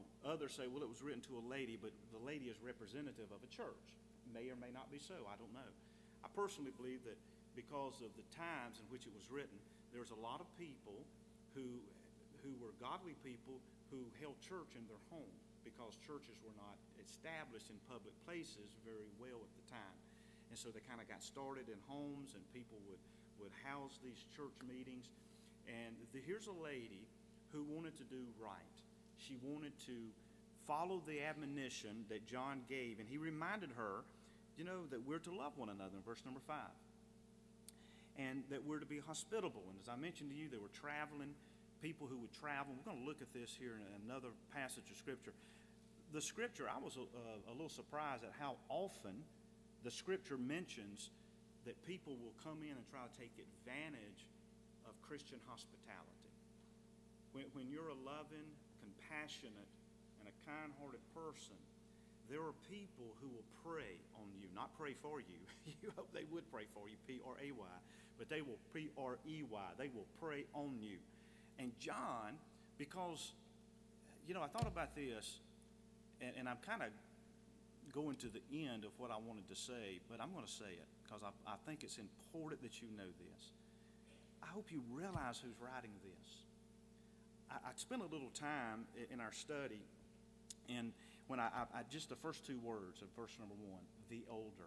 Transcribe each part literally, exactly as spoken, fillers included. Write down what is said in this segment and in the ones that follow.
Now, others say, well, it was written to a lady, but the lady is representative of a church. May or may not be so. I don't know. I personally believe that because of the times in which it was written, there's a lot of people who, who were godly people who held church in their home because churches were not established in public places very well at the time. And so they kind of got started in homes, and people would, would house these church meetings. And the, here's a lady who wanted to do right. She wanted to follow the admonition that John gave, and he reminded her, you know, that we're to love one another in verse number five, and that we're to be hospitable. And as I mentioned to you, they were traveling, people who would travel. We're going to look at this here in another passage of Scripture. The Scripture, I was a, a little surprised at how often the Scripture mentions that people will come in and try to take advantage of Christian hospitality. When, when you're a loving, compassionate, and a kind-hearted person, there are people who will pray on you, not pray for you. You hope they would pray for you, P R A Y, but they will P R E Y. They will pray on you. And John, because, you know, I thought about this, and, and I'm kind of going to the end of what I wanted to say, but I'm going to say it because I, I think it's important that you know this. I hope you realize who's writing this. I, I spent a little time in our study, and when I, I, I just the first two words of verse number one, the older.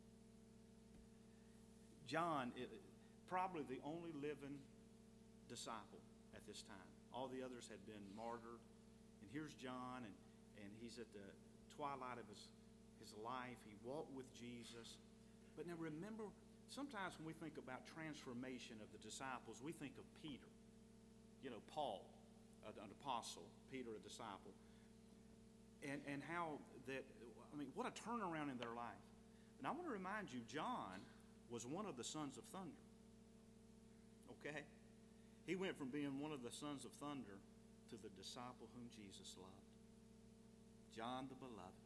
John, it, probably the only living disciple at this time. All the others had been martyred, and here's John, and, and he's at the twilight of his, his life. He walked with Jesus. But now remember, sometimes when we think about transformation of the disciples, we think of Peter. You know, Paul, an apostle, Peter, a disciple. And, and how that, I mean, what a turnaround in their life. And I want to remind you, John was one of the sons of thunder. Okay? He went from being one of the sons of thunder to the disciple whom Jesus loved. John the beloved.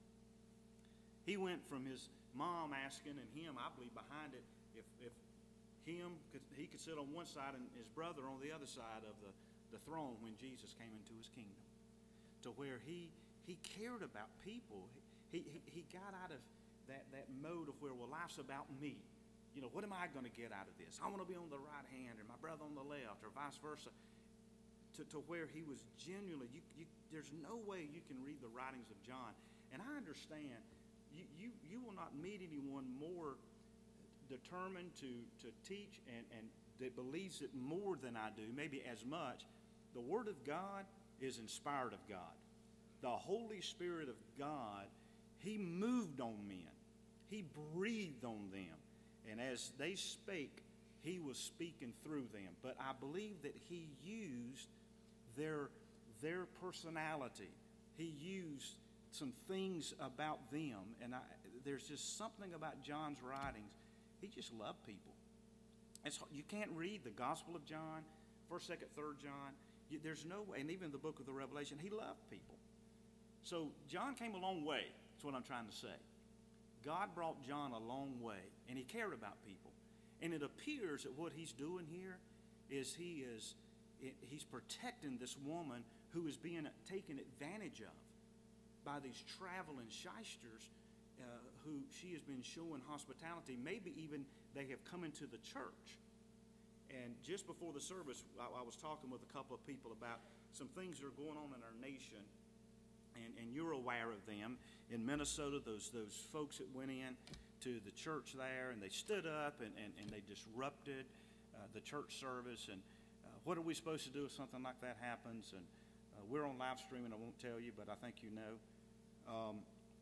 He went from his mom asking, and him, I believe, behind it, if, if him, could, he could sit on one side and his brother on the other side of the, the throne when Jesus came into his kingdom. To where he He cared about people. He, he, he got out of that, that mode of where, well, life's about me. You know, what am I going to get out of this? I want to be on the right hand and my brother on the left, or vice versa. To, to where he was genuinely, you, you, there's no way you can read the writings of John. And I understand, you, you, you will not meet anyone more determined to, to teach and, and that believes it more than I do, maybe as much. The Word of God is inspired of God. The Holy Spirit of God, He moved on men. He breathed on them. And as they spake, He was speaking through them. But I believe that He used their, their personality. He used some things about them. And I, there's just something about John's writings. He just loved people. It's, you can't read the Gospel of John, first, second, third John. You, there's no way. And even the book of the Revelation, He loved people. So John came a long way. That's what I'm trying to say. God brought John a long way, and he cared about people. And it appears that what he's doing here is he is he's protecting this woman who is being taken advantage of by these traveling shysters uh, who she has been showing hospitality. Maybe even they have come into the church. And just before the service, I, I was talking with a couple of people about some things that are going on in our nation. And, and you're aware of them. In Minnesota, those those folks that went in to the church there, and they stood up and, and, and they disrupted uh, the church service. And uh, what are we supposed to do if something like that happens? And uh, we're on live streaming, I won't tell you, but I think you know. Um,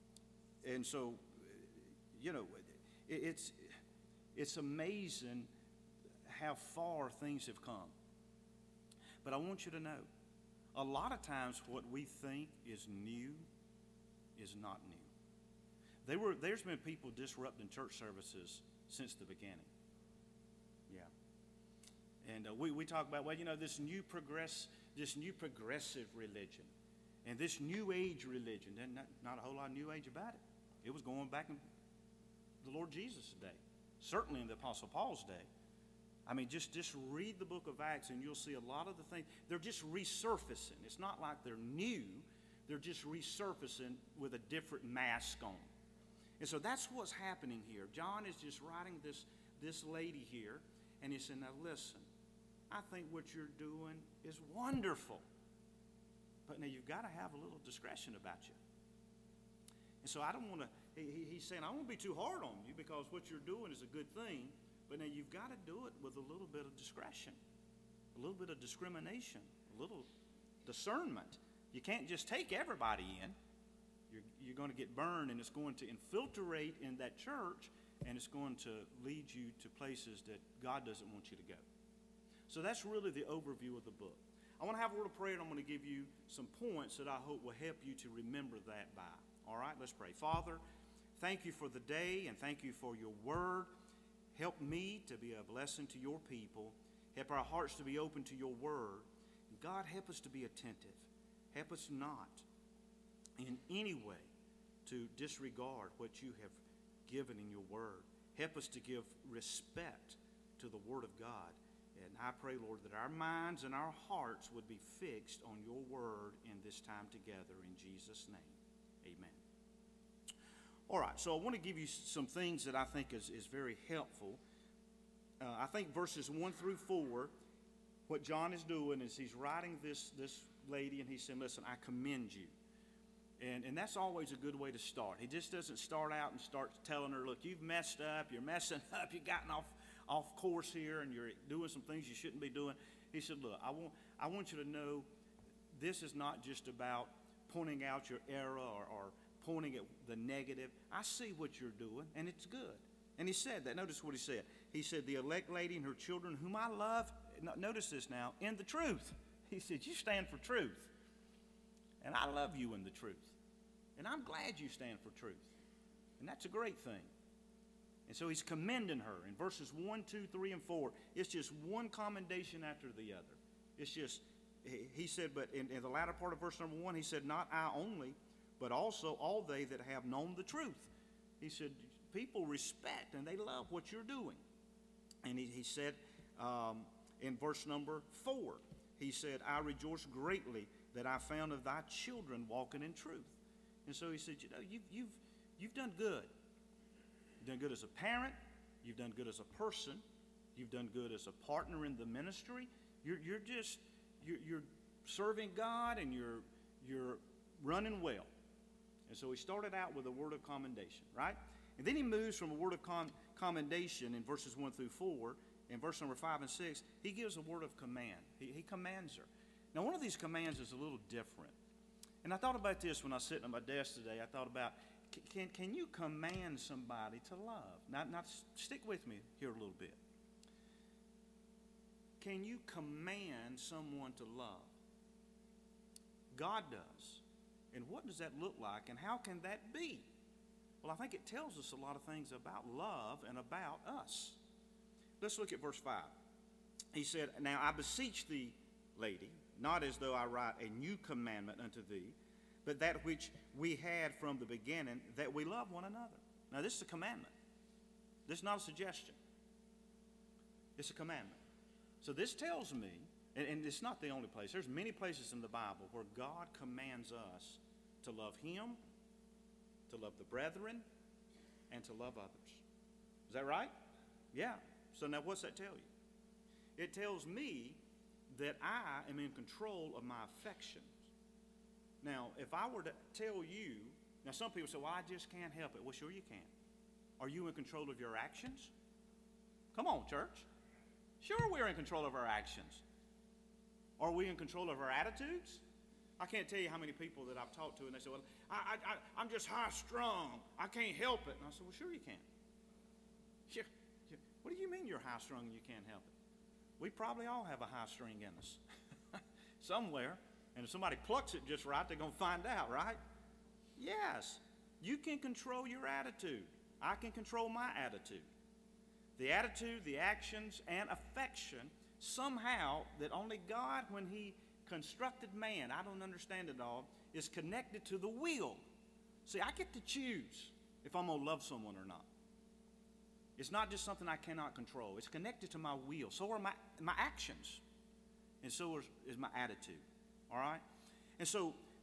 and so, you know, it, it's it's amazing how far things have come. But I want you to know, a lot of times what we think is new is not new. They were, there's been people disrupting church services since the beginning. Yeah. And uh, we, we talk about, well, you know, this new progress, this new progressive religion and this new age religion. There's not, not a whole lot of new age about it. It was going back in the Lord Jesus' day, certainly in the Apostle Paul's day. I mean, just, just read the book of Acts and you'll see a lot of the things. They're just resurfacing. It's not like they're new, They're just resurfacing with a different mask on. And so that's what's happening here. John is just writing this, this lady here, and he said, now listen, I think what you're doing is wonderful. But now you've got to have a little discretion about you. And so I don't want to, he, he's saying, I won't be too hard on you because what you're doing is a good thing, but now you've got to do it with a little bit of discretion, a little bit of discrimination, a little discernment. You can't just take everybody in. You're, you're going to get burned, and it's going to infiltrate in that church, and it's going to lead you to places that God doesn't want you to go. So that's really the overview of the book. I want to have a word of prayer, and I'm going to give you some points that I hope will help you to remember that by. All right, let's pray. Father, thank you for the day, and thank you for your word. Help me to be a blessing to your people. Help our hearts to be open to your word. And God, help us to be attentive. Help us not in any way to disregard what you have given in your word. Help us to give respect to the word of God. And I pray, Lord, that our minds and our hearts would be fixed on your word in this time together. In Jesus' name, amen. All right, so I want to give you some things that I think is, is very helpful. Uh, I think verses one through four, what John is doing is he's writing this, this lady, and he's saying, listen, I commend you. And, and that's always a good way to start. He just doesn't start out and start telling her, look, you've messed up, you're messing up, you've gotten off, off course here, and you're doing some things you shouldn't be doing. He said, look, I want, I want you to know this is not just about pointing out your error or, or pointing at the negative. I see what you're doing, and it's good. And he said that. Notice what he said. He said, the elect lady and her children, whom I love, notice this now, in the truth. He said, you stand for truth. And I love you in the truth. And I'm glad you stand for truth. And that's a great thing. And so he's commending her in verses one, two, three, and four. It's just one commendation after the other. It's just, he said, but in, in the latter part of verse number one, he said, not I only, but also all they that have known the truth. He said, people respect and they love what you're doing. And he, he said um, in verse number four, he said, I rejoice greatly that I found of thy children walking in truth. And so he said, you know, you've, you've, you've done good. You've done good as a parent. You've done good as a person. You've done good as a partner in the ministry. You're, you're just, you're, you're serving God, and you're, you're running well. And so he started out with a word of commendation, right? And then he moves from a word of com- commendation in verses one through four. In verse number five and six, he gives a word of command. He, he commands her. Now, one of these commands is a little different. And I thought about this when I was sitting at my desk today. I thought about, can, can you command somebody to love? Now, now, stick with me here a little bit. Can you command someone to love? God does. And what does that look like, and how can that be? Well, I think it tells us a lot of things about love and about us. Let's look at verse five. He said, now I beseech thee, lady, not as though I write a new commandment unto thee, but that which we had from the beginning, that we love one another. Now, this is a commandment. This is not a suggestion. It's a commandment. So this tells me, and, and it's not the only place. There's many places in the Bible where God commands us to love him, to love the brethren, and to love others. Is that right? Yeah. So now what's that tell you? It tells me that I am in control of my affections. Now, if I were to tell you, now some people say, well, I just can't help it. Well, sure you can. Are you in control of your actions? Come on, church. Sure, we're in control of our actions. Are we in control of our attitudes? I can't tell you how many people that I've talked to, and they say, well, I, I, I'm just high-strung. I can't help it. And I said, well, sure you can. Sure. What do you mean you're high-strung and you can't help it? We probably all have a high string in us somewhere. And if somebody plucks it just right, they're going to find out, right? Yes. You can control your attitude. I can control my attitude. The attitude, the actions, and affection, somehow, that only God, when he constructed man, I don't understand it all, is connected to the will. See, I get to choose if I'm going to love someone or not. It's not just something I cannot control. It's connected to my will. So are my, my actions. And so is, is my attitude. All right? And so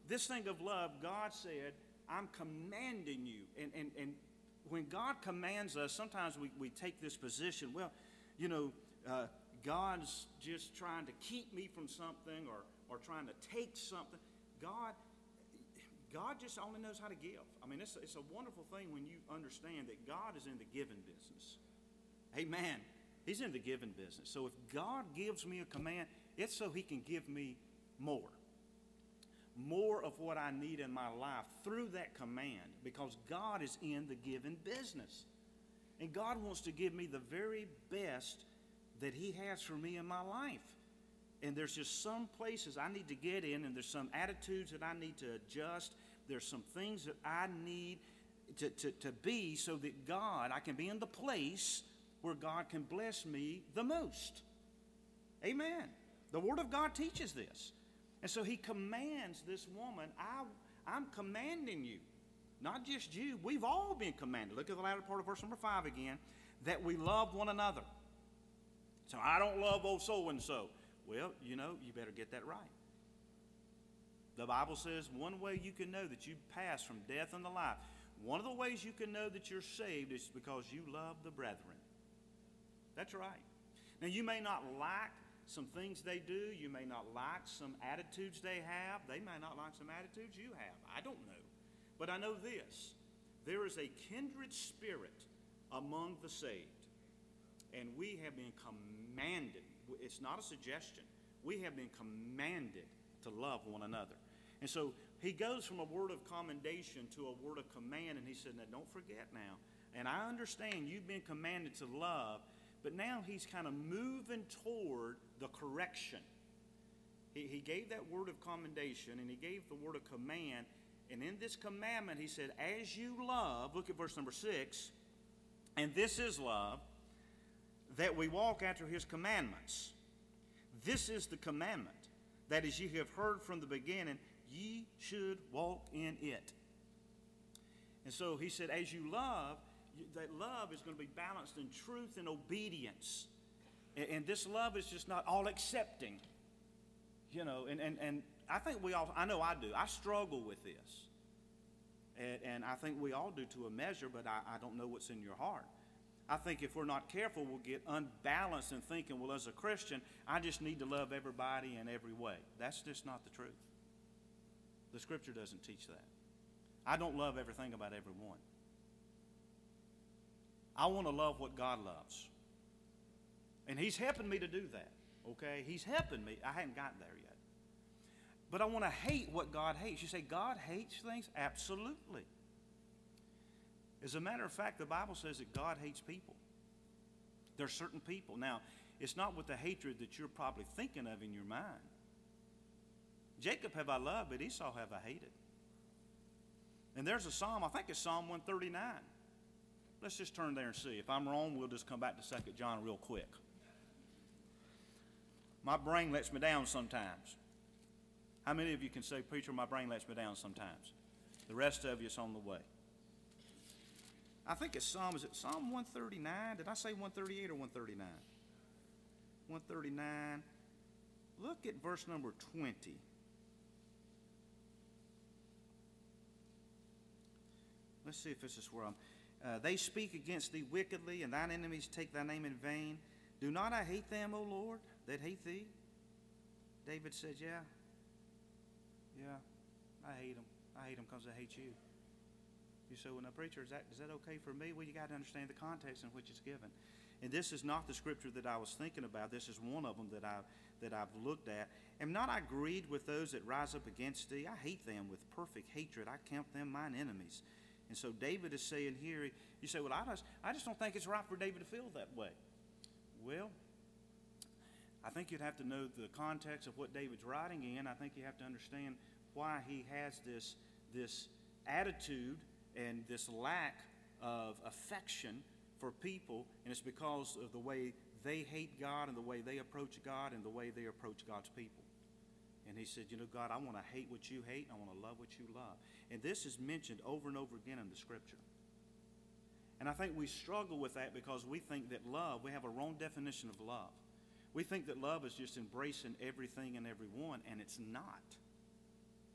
this thing of love, God said, I'm commanding you. And, and, and when God commands us, sometimes we, we take this position, well, you know, uh, God's just trying to keep me from something or, or trying to take something. God, God just only knows how to give. I mean, it's, it's a wonderful thing when you understand that God is in the giving business. Amen. He's in the giving business. So if God gives me a command, it's so he can give me more. More of what I need in my life through that command, because God is in the giving business. And God wants to give me the very best that he has for me in my life. And there's just some places I need to get in, and there's some attitudes that I need to adjust. There's some things that I need to, to, to be so that God, I can be in the place where God can bless me the most. Amen. The Word of God teaches this. And so he commands this woman, I, I'm commanding you, not just you, we've all been commanded. Look at the latter part of verse number five again, that we love one another. So I don't love old so-and-so. Well, you know, you better get that right. The Bible says one way you can know that you pass from death unto life, one of the ways you can know that you're saved is because you love the brethren. That's right. Now, you may not like some things they do. You may not like some attitudes they have. They may not like some attitudes you have. I don't know. But I know this. There is a kindred spirit among the saved. And we have been commanded. It's not a suggestion. We have been commanded to love one another. And so he goes from a word of commendation to a word of command. And he said, now don't forget now. And I understand you've been commanded to love. But now he's kind of moving toward the correction. He, he gave that word of commendation and he gave the word of command. And in this commandment, he said, as you love, look at verse number six, and this is love, that we walk after his commandments. This is the commandment, that as ye have heard from the beginning, ye should walk in it. And so he said, as you love, that love is going to be balanced in truth and obedience. And, and this love is just not all accepting. You know, and, and, and I think we all, I know I do. I struggle with this. And, and I think we all do to a measure, but I, I don't know what's in your heart. I think if we're not careful, we'll get unbalanced in thinking, well, as a Christian, I just need to love everybody in every way. That's just not the truth. The Scripture doesn't teach that. I don't love everything about everyone. I want to love what God loves. And he's helping me to do that, okay? He's helping me. I haven't gotten there yet. But I want to hate what God hates. You say, God hates things? Absolutely. As a matter of fact, the Bible says that God hates people. There are certain people. Now, it's not with the hatred that you're probably thinking of in your mind. Jacob have I loved, but Esau have I hated. And there's a psalm, I think it's Psalm one thirty-nine. Let's just turn there and see. If I'm wrong, we'll just come back to Second John real quick. My brain lets me down sometimes. How many of you can say, preacher, my brain lets me down sometimes? The rest of you is on the way. I think it's Psalm, is it Psalm one thirty-nine? Did I say one thirty-eight or one thirty-nine? one thirty-nine. Look at verse number twenty. Let's see if this is where I'm... Uh, they speak against thee wickedly, and thine enemies take thy name in vain. Do not I hate them, O Lord, that hate thee? David said, yeah. Yeah, I hate them. I hate them because I hate you. You say, well, now, preacher, is that, is that okay for me? Well, you got to understand the context in which it's given. And this is not the scripture that I was thinking about. This is one of them that I've, that I've looked at. Am not I grieved with those that rise up against thee? I hate them with perfect hatred. I count them mine enemies. And so David is saying here, you say, well, I just, I just don't think it's right for David to feel that way. Well, I think you'd have to know the context of what David's writing in. I think you have to understand why he has this, this attitude and this lack of affection for people, and it's because of the way they hate God and the way they approach God and the way they approach God's people. And he said, you know, God, I want to hate what you hate, and I want to love what you love. And this is mentioned over and over again in the Scripture. And I think we struggle with that because we think that love, we have a wrong definition of love. We think that love is just embracing everything and everyone, and it's not.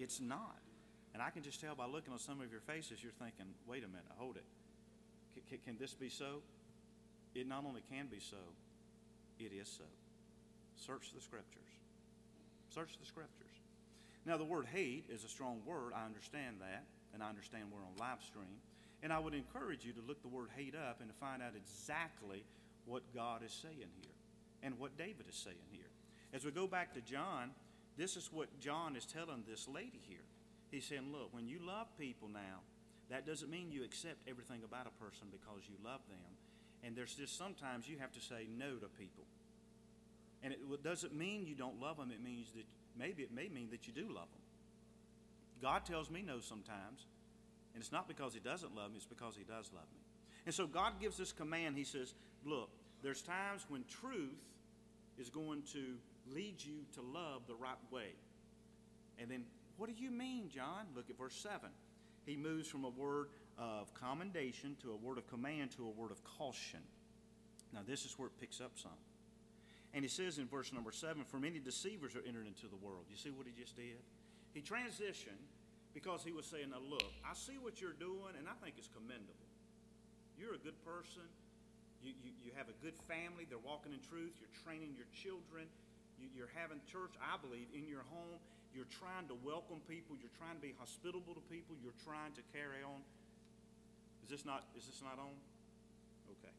It's not. And I can just tell by looking on some of your faces, you're thinking, wait a minute, hold it. C- c- can this be so? It not only can be so, it is so. Search the Scriptures. Search the Scriptures. Now, the word hate is a strong word. I understand that, and I understand we're on live stream. And I would encourage you to look the word hate up and to find out exactly what God is saying here and what David is saying here. As we go back to John, this is what John is telling this lady here. He's saying, look, when you love people now, that doesn't mean you accept everything about a person because you love them. And there's just sometimes you have to say no to people. And it doesn't mean you don't love them. It means that maybe it may mean that you do love them. God tells me no sometimes. And it's not because he doesn't love me, it's because he does love me. And so God gives this command. He says, look, there's times when truth is going to lead you to love the right way. And then, what do you mean, John? Look at verse seven. He moves from a word of commendation to a word of command to a word of caution. Now, this is where it picks up some. And he says in verse number seven, for many deceivers are entered into the world. You see what he just did? He transitioned because he was saying, now look, I see what you're doing, and I think it's commendable. You're a good person. You, you, you have a good family. They're walking in truth. You're training your children. You, you're having church, I believe, in your home. You're trying to welcome people. You're trying to be hospitable to people. You're trying to carry on. Is this not, is this not on? Okay.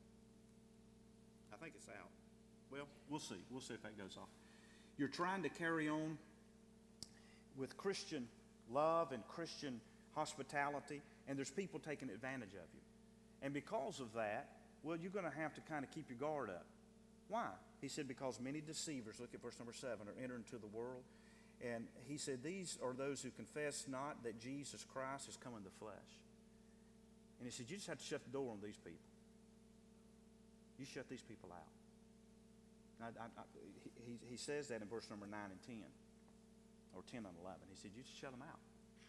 I think it's out. Well, we'll see. We'll see if that goes off. You're trying to carry on with Christian love and Christian hospitality, and there's people taking advantage of you. And because of that, well, you're going to have to kind of keep your guard up. Why? He said, because many deceivers, look at verse number seven, are entered into the world. And he said, these are those who confess not that Jesus Christ has come in the flesh. And he said, you just have to shut the door on these people. You shut these people out. Now, I, I, he, he says that in verse number nine and ten, or ten and eleven. He said, you just shut them out.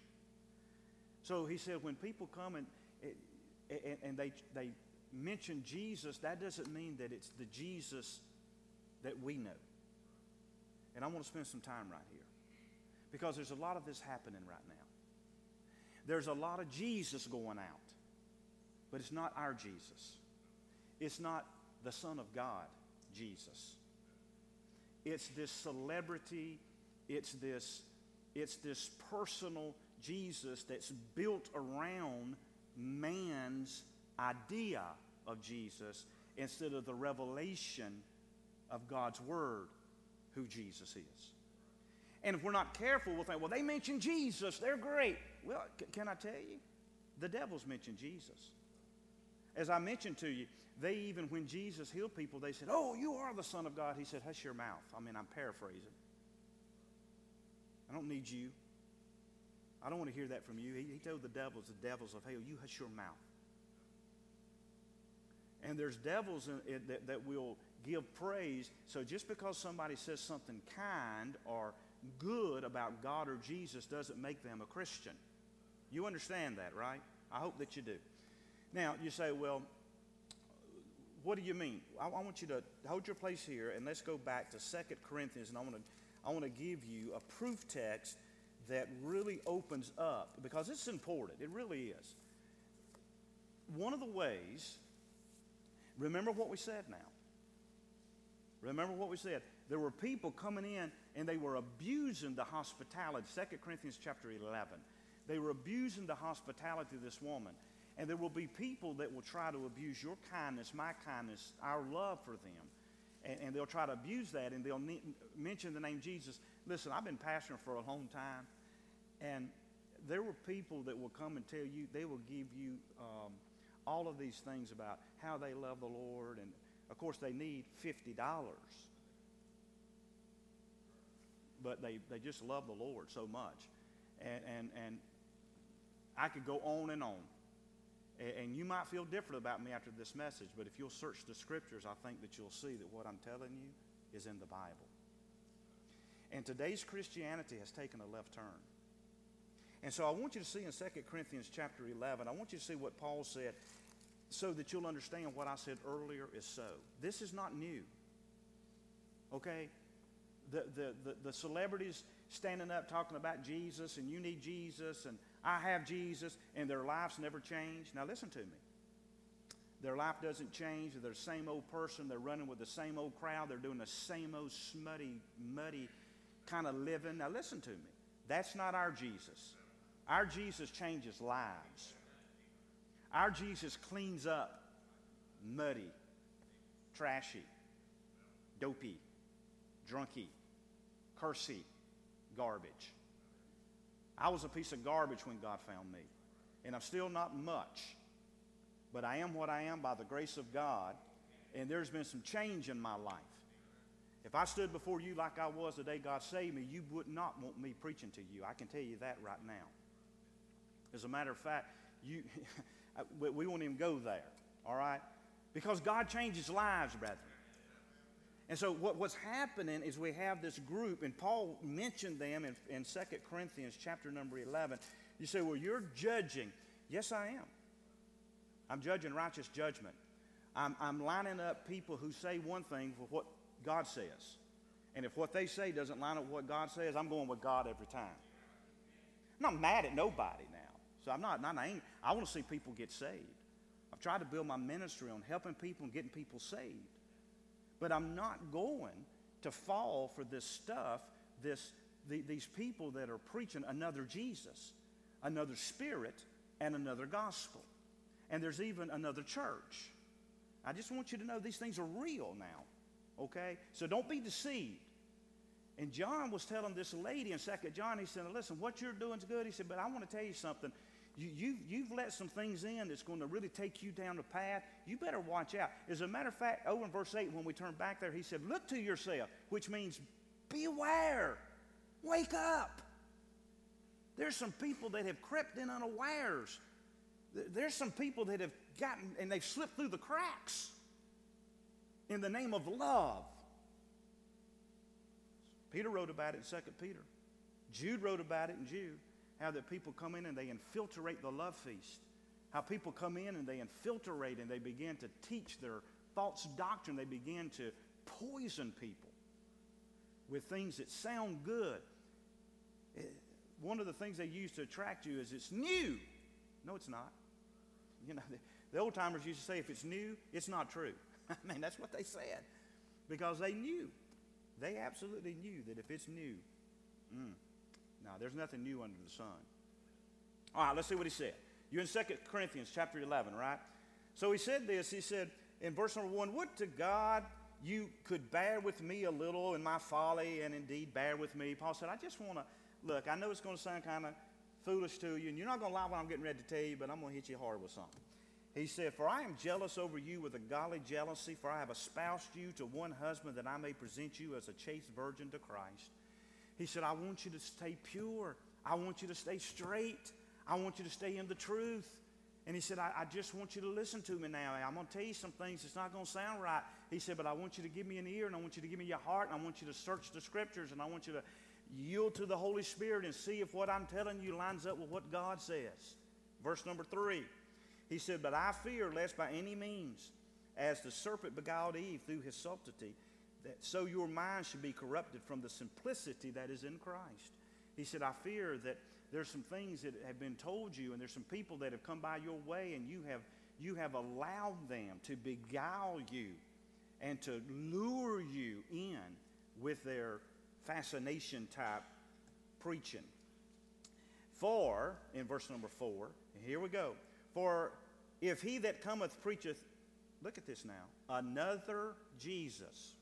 So he said, when people come and, and, and they, they mention Jesus, that doesn't mean that it's the Jesus that we know. And I want to spend some time right here, because there's a lot of this happening right now. There's a lot of Jesus going out, but it's not our Jesus. It's not the Son of God Jesus. It's this celebrity, it's this, it's this personal Jesus that's built around man's idea of Jesus instead of the revelation of God's Word, who Jesus is. And if we're not careful, we'll think, well, they mention Jesus, they're great. Well, c- can I tell you? The devils mention Jesus. As I mentioned to you, they even, when Jesus healed people, they said, oh, you are the Son of God. He said, hush your mouth. I mean, I'm paraphrasing. I don't need you. I don't want to hear that from you. He, he told the devils, the devils of hell, you hush your mouth. And there's devils in, in, that, that will give praise. So just because somebody says something kind or good about God or Jesus doesn't make them a Christian. You understand that, right? I hope that you do. Now, you say, well, what do you mean? I, I want you to hold your place here, and let's go back to Second Corinthians, and I want to I want to give you a proof text that really opens up, because it's important. It really is. One of the ways, remember what we said now. Remember what we said. There were people coming in, and they were abusing the hospitality. Second Corinthians chapter eleven. They were abusing the hospitality of this woman. And there will be people that will try to abuse your kindness, my kindness, our love for them. And, and they'll try to abuse that, and they'll ne- mention the name Jesus. Listen, I've been pastoring for a long time, and there were people that will come and tell you, they will give you um, all of these things about how they love the Lord. And, of course, they need fifty dollars. But they, they just love the Lord so much. And, and, and I could go on and on. And you might feel different about me after this message, but if you'll search the Scriptures, I think that you'll see that what I'm telling you is in the Bible. And today's Christianity has taken a left turn. And so I want you to see in Second Corinthians chapter eleven, I want you to see what Paul said so that you'll understand what I said earlier is so. This is not new. Okay? The, the, the, the celebrities, standing up talking about Jesus, and you need Jesus, and I have Jesus, and their lives never change. Now listen to me. Their life doesn't change. They're the same old person. They're running with the same old crowd. They're doing the same old smutty, muddy kind of living. Now listen to me. That's not our Jesus. Our Jesus changes lives. Our Jesus cleans up muddy, trashy, dopey, drunky, cursy garbage. I was a piece of garbage when God found me. And I'm still not much. But I am what I am by the grace of God. And there's been some change in my life. If I stood before you like I was the day God saved me, you would not want me preaching to you. I can tell you that right now. As a matter of fact, you, we won't even go there, all right? Because God changes lives, brethren. And so what, what's happening is we have this group, and Paul mentioned them in, in Second Corinthians chapter number eleven. You say, well, you're judging. Yes, I am. I'm judging righteous judgment. I'm, I'm lining up people who say one thing for what God says. And if what they say doesn't line up with what God says, I'm going with God every time. I'm not mad at nobody now. So I'm not, not angry. I want to see people get saved. I've tried to build my ministry on helping people and getting people saved. But I'm not going to fall for this stuff, this, the, these people that are preaching another Jesus, another spirit, and another gospel. And there's even another church. I just want you to know these things are real now, okay? So don't be deceived. And John was telling this lady in Second John, he said, listen, what you're doing is good. He said, but I want to tell you something. You, you, you've let some things in that's going to really take you down the path. You better watch out. As a matter of fact, over in verse eight, when we turn back there, he said, look to yourself, which means beware. Wake up. There's some people that have crept in unawares. There's some people that have gotten, and they've slipped through the cracks in the name of love. Peter wrote about it in Second Peter. Jude wrote about it in Jude. How that people come in and they infiltrate the love feast. How people come in and they infiltrate and they begin to teach their false doctrine. They begin to poison people with things that sound good. One of the things they use to attract you is it's new. No, it's not. You know, the, the old timers used to say if it's new, it's not true. I mean, that's what they said. Because they knew. They absolutely knew that if it's new, mm, no, there's nothing new under the sun. All right, let's see what he said. You're in Second Corinthians chapter eleven, right? So he said this. He said in verse number one, would to God you could bear with me a little in my folly, and indeed bear with me. Paul said, I just want to, look, I know it's going to sound kind of foolish to you, and you're not going to like what I'm getting ready to tell you, but I'm going to hit you hard with something. He said, for I am jealous over you with a godly jealousy, for I have espoused you to one husband that I may present you as a chaste virgin to Christ. He said, I want you to stay pure. I want you to stay straight. I want you to stay in the truth. And he said, I, I just want you to listen to me now. I'm going to tell you some things that's not going to sound right. He said, but I want you to give me an ear, and I want you to give me your heart, and I want you to search the scriptures, and I want you to yield to the Holy Spirit and see if what I'm telling you lines up with what God says. Verse number three. He said, but I fear lest by any means, as the serpent beguiled Eve through his subtlety, that so your mind should be corrupted from the simplicity that is in Christ. He said, I fear that there's some things that have been told you, and there's some people that have come by your way, and you have, you have allowed them to beguile you and to lure you in with their fascination type preaching. For, in verse number four, here we go. For if he that cometh preacheth, look at this now, another Jesus.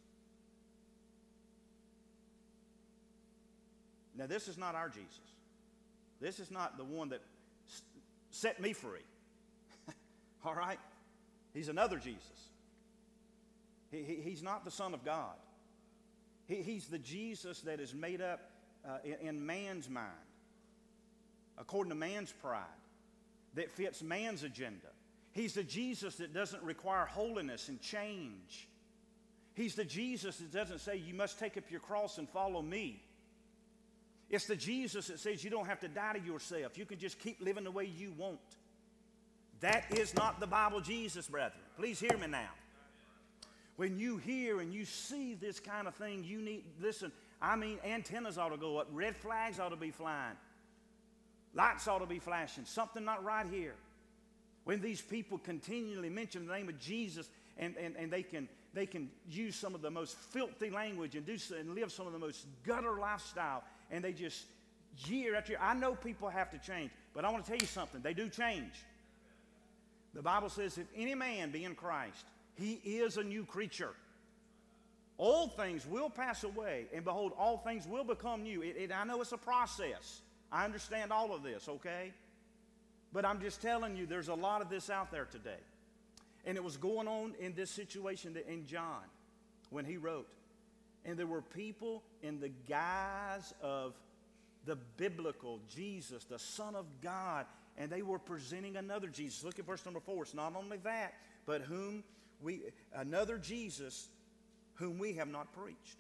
Now this is not our Jesus. This is not the one that s- set me free. All right? He's another Jesus. He, he, he's not the Son of God. He, he's the Jesus that is made up uh, in, in man's mind, according to man's pride, that fits man's agenda. He's the Jesus that doesn't require holiness and change. He's the Jesus that doesn't say you must take up your cross and follow me. It's the Jesus that says you don't have to die to yourself. You can just keep living the way you want. That is not the Bible Jesus, brethren. Please hear me now. When you hear and you see this kind of thing, you need, listen, I mean, antennas ought to go up. Red flags ought to be flying. Lights ought to be flashing. Something not right here. When these people continually mention the name of Jesus, and, and, and they can they can use some of the most filthy language and do and live some of the most gutter lifestyle, and they just year after year. I know people have to change, but I want to tell you something. They do change. The Bible says, if any man be in Christ, he is a new creature. Old things will pass away, and behold, all things will become new. It, it, I know it's a process. I understand all of this, okay? But I'm just telling you, there's a lot of this out there today. And it was going on in this situation in John when he wrote. And there were people in the guise of the biblical Jesus, the Son of God, and they were presenting another Jesus. Look at verse number four. It's not only that, but whom we, another Jesus whom we have not preached.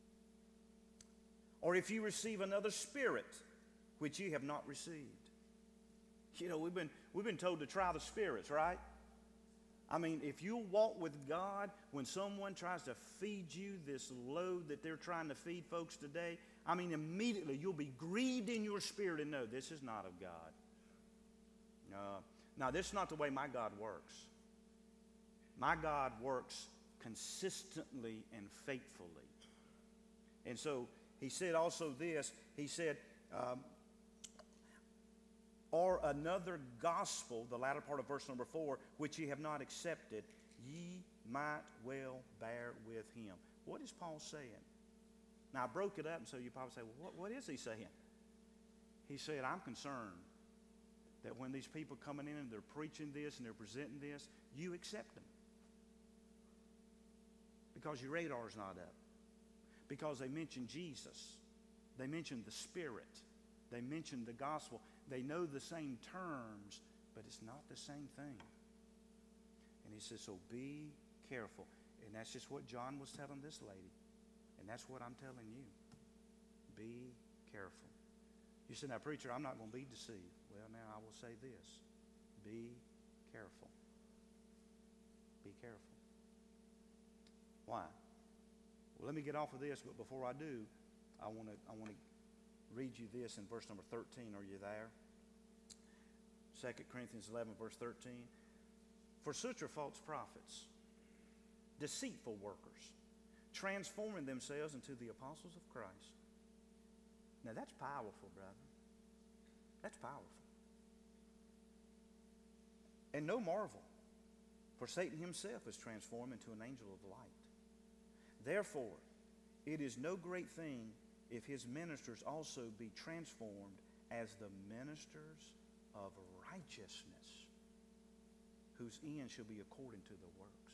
Or if you receive another spirit which ye have not received. You know, we've been, we've been told to try the spirits, right? I mean, if you walk with God, when someone tries to feed you this load that they're trying to feed folks today, I mean, immediately you'll be grieved in your spirit and know this is not of God. No. Now, this is not the way my God works. My God works consistently and faithfully. And so he said also this, he said, um, or another gospel, the latter part of verse number four, which ye have not accepted, ye might well bear with him. What is Paul saying? Now, I broke it up, and so you probably say, well, what, what is he saying? He said, I'm concerned that when these people coming in and they're preaching this and they're presenting this, you accept them. Because your radar's not up. Because they mention Jesus. They mention the Spirit. They mention the gospel. They know the same terms, but it's not the same thing. And he says, so be careful. And that's just what John was telling this lady. And that's what I'm telling you. Be careful. You said, now, preacher, I'm not going to be deceived. Well, now I will say this. Be careful. Be careful. Why? Well, let me get off of this, but before I do, I want to I want to read you this in verse number thirteen. Are you there? Second Corinthians eleven, verse thirteen. For such are false prophets, deceitful workers, transforming themselves into the apostles of Christ. Now that's powerful, brother. That's powerful. And no marvel, for Satan himself is transformed into an angel of light. Therefore, it is no great thing if his ministers also be transformed as the ministers of righteousness, whose end shall be according to the works.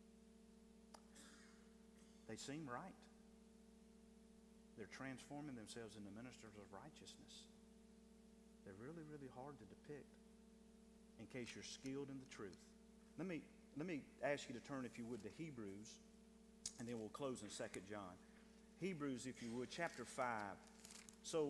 They seem right. They're transforming themselves into ministers of righteousness. They're really, really hard to depict in case you're skilled in the truth. Let me, let me ask you to turn, if you would, to Hebrews, and then we'll close in Second John. Hebrews, if you would, chapter five. So,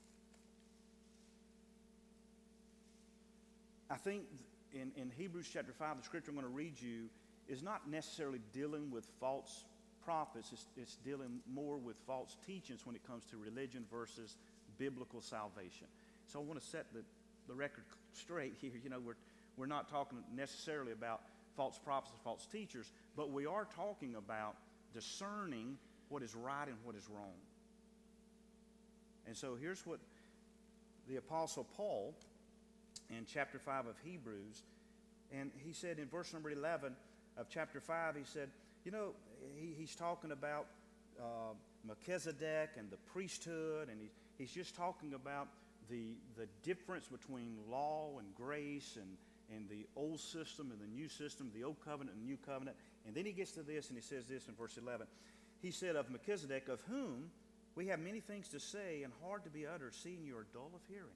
I think in, in Hebrews chapter five, the scripture I'm going to read you is not necessarily dealing with false prophets. It's, it's dealing more with false teachings when it comes to religion versus biblical salvation. So I want to set the, the record straight here. You know, we're, we're not talking necessarily about false prophets or false teachers, but we are talking about discerning what is right and what is wrong. And so here's what the Apostle Paul in chapter five of Hebrews, and he said in verse number eleven of chapter five, he said, you know, he, he's talking about uh, Melchizedek and the priesthood, and he, he's just talking about the, the difference between law and grace and, and the old system and the new system, the old covenant and the new covenant. And then he gets to this, and he says this in verse eleven. He said, of Melchizedek, of whom we have many things to say and hard to be uttered, seeing you are dull of hearing.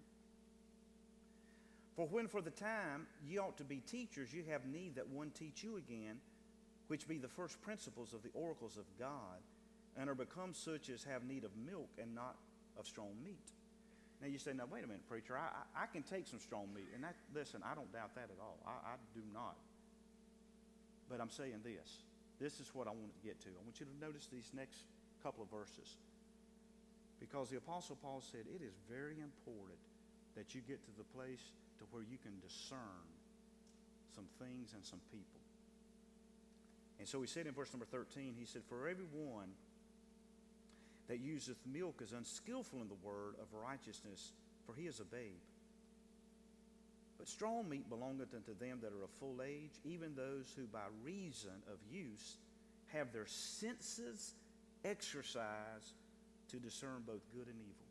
For when for the time ye ought to be teachers, you have need that one teach you again, which be the first principles of the oracles of God, and are become such as have need of milk and not of strong meat. Now you say, now wait a minute, preacher, I, I, I can take some strong meat. And that, listen, I don't doubt that at all. I, I do not. But I'm saying this. This is what I want to get to. I want you to notice these next couple of verses. Because the Apostle Paul said it is very important that you get to the place to where you can discern some things and some people. And so he said in verse number thirteen, he said, for everyone that useth milk is unskillful in the word of righteousness, for he is a babe. But strong meat belongeth unto them that are of full age, even those who by reason of use have their senses exercised to discern both good and evil.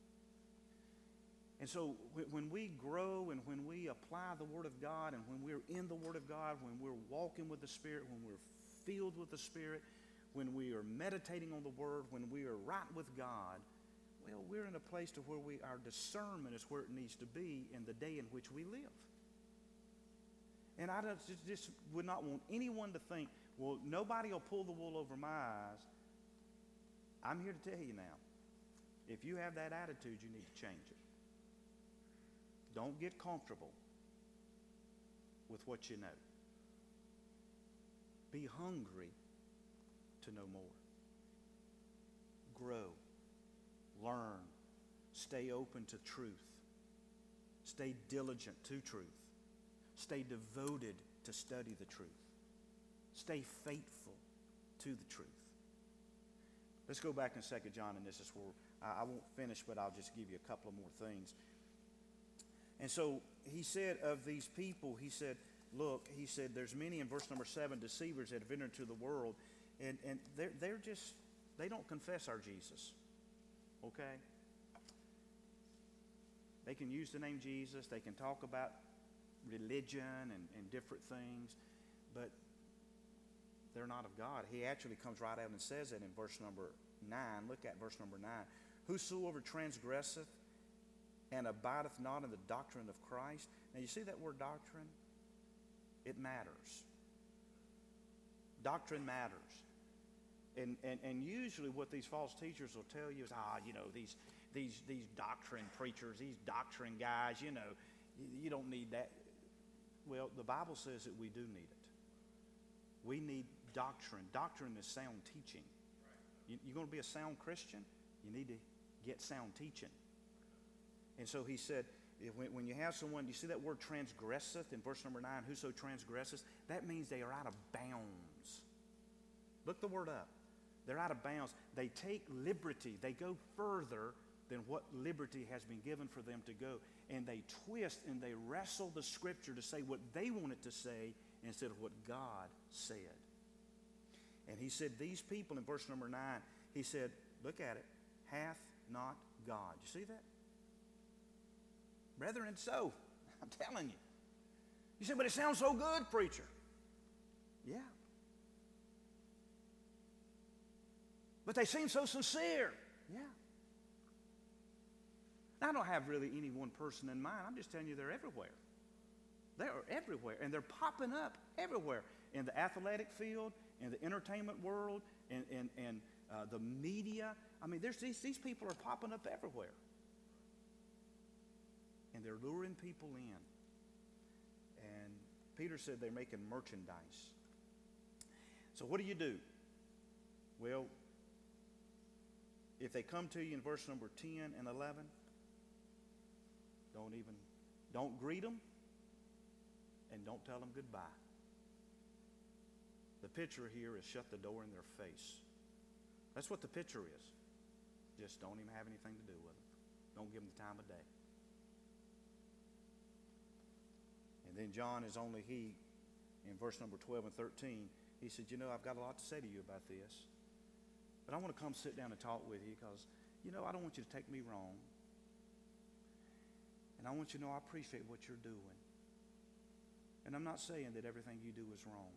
And so when we grow and when we apply the Word of God and when we're in the Word of God, when we're walking with the Spirit, when we're filled with the Spirit, when we are meditating on the Word, when we are right with God, well, we're in a place to where we, our discernment is where it needs to be in the day in which we live. And I just, just would not want anyone to think, well, nobody will pull the wool over my eyes. I'm here to tell you now, if you have that attitude, you need to change it. Don't get comfortable with what you know. Be hungry to know more. Grow. Learn. Stay open to truth. Stay diligent to truth. Stay devoted to study the truth. Stay faithful to the truth. Let's go back in Second John, and this is where I, I won't finish, but I'll just give you a couple of more things. And so he said of these people, he said, look, he said, there's many in verse number seven, deceivers that have entered into the world, and, and they're, they're just, they don't confess our Jesus, okay? They can use the name Jesus, they can talk about religion and, and different things, but they're not of God. He actually comes right out and says that in verse number nine. Look at verse number nine. Whosoever transgresseth and abideth not in the doctrine of Christ. Now you see that word doctrine? It matters. Doctrine matters. And, and, and usually what these false teachers will tell you is, ah, you know, these, these, these doctrine preachers, these doctrine guys, you know, you, you don't need that. Well, the Bible says that we do need it. We need doctrine. Doctrine is sound teaching. You, you're going to be a sound Christian, you need to get sound teaching. And so he said, if, when, when you have someone, you see that word transgresseth in verse number nine, whoso transgresseth, that means they are out of bounds. Look the word up. They're out of bounds. They take liberty. They go further than what liberty has been given for them to go. And they twist and they wrestle the Scripture to say what they want it to say instead of what God said. And he said, these people in verse number nine, he said, look at it, hath not God. You see that? Brethren, so, I'm telling you. You say, but it sounds so good, preacher. Yeah. But they seem so sincere. Yeah. Now, I don't have really any one person in mind. I'm just telling you they're everywhere. They are everywhere. And they're popping up everywhere. In the athletic field, in the entertainment world, in, in, in uh, the media. I mean, there's these, these people are popping up everywhere. And they're luring people in. And Peter said they're making merchandise. So what do you do? Well, if they come to you in verse number ten and eleven, don't even, don't greet them and don't tell them goodbye. The picture here is shut the door in their face. That's what the picture is. Just don't even have anything to do with them. Don't give them the time of day. And then John is only he, in verse number twelve and thirteen, he said, you know, I've got a lot to say to you about this. But I want to come sit down and talk with you because, you know, I don't want you to take me wrong. And I want you to know I appreciate what you're doing. And I'm not saying that everything you do is wrong.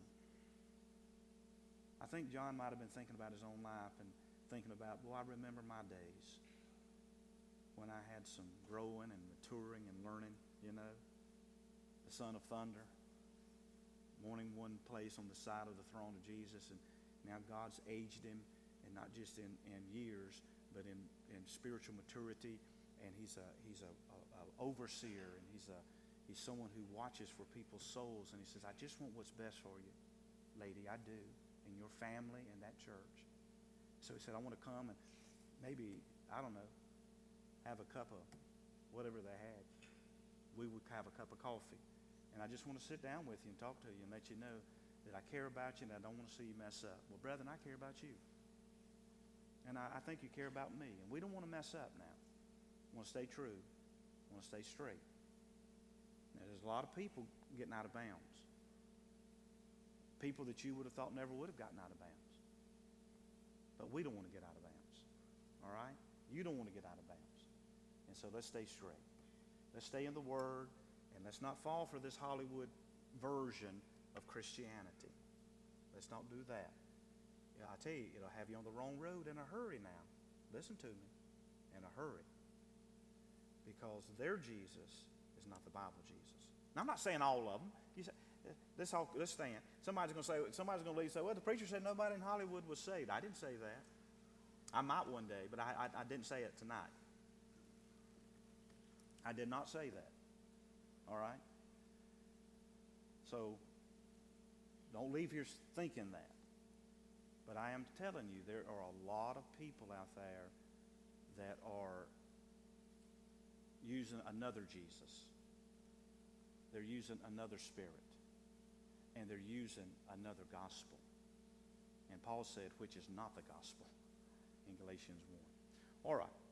I think John might have been thinking about his own life and thinking about, well, I remember my days when I had some growing and maturing and learning, you know. The son of thunder, wanting one place on the side of the throne of Jesus, and now God's aged him, and not just in, in years, but in, in spiritual maturity, and he's a he's a, a, a overseer, and he's a he's someone who watches for people's souls, and he says, I just want what's best for you, lady, I do, and your family and that church. So he said, I want to come and maybe I don't know, have a cup of whatever they had, we would have a cup of coffee. And I just want to sit down with you and talk to you and let you know that I care about you and I don't want to see you mess up. Well, brethren, I care about you. And I, I think you care about me. And we don't want to mess up now. We want to stay true. We want to stay straight. Now, there's a lot of people getting out of bounds. People that you would have thought never would have gotten out of bounds. But we don't want to get out of bounds. All right? You don't want to get out of bounds. And so let's stay straight. Let's stay in the Word. And let's not fall for this Hollywood version of Christianity. Let's not do that. Yeah, I tell you, it'll have you on the wrong road in a hurry now. Listen to me. In a hurry. Because their Jesus is not the Bible Jesus. Now, I'm not saying all of them. You say, let's, all, let's stand. Somebody's going to say, somebody's going to leave and say, well, the preacher said nobody in Hollywood was saved. I didn't say that. I might one day, but I, I, I didn't say it tonight. I did not say that. All right? So, don't leave here thinking that. But I am telling you, there are a lot of people out there that are using another Jesus. They're using another spirit. And they're using another gospel. And Paul said, which is not the gospel in Galatians one. All right.